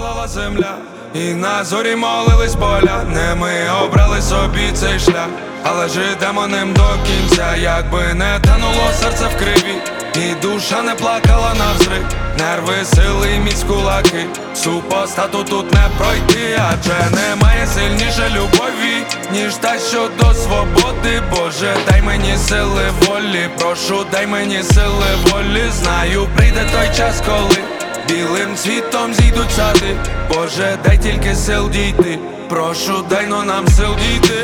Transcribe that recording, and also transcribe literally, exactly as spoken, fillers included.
палала земля, і на зорі молились поля. Не ми обрали собі цей шлях, але ж ідемо ним до кінця. Якби не тануло серце в криві, і душа не плакала навзрив. Нерви, сили, міць, кулаки, супостату тут не пройти. Адже немає сильніше любові, ніж та, що до свободи. Боже, дай мені сили волі, прошу, дай мені сили волі. Знаю, прийде той час, коли білим цвітом зійдуть сади. Боже, дай тільки сил дійти, прошу, дай но нам сил дійти.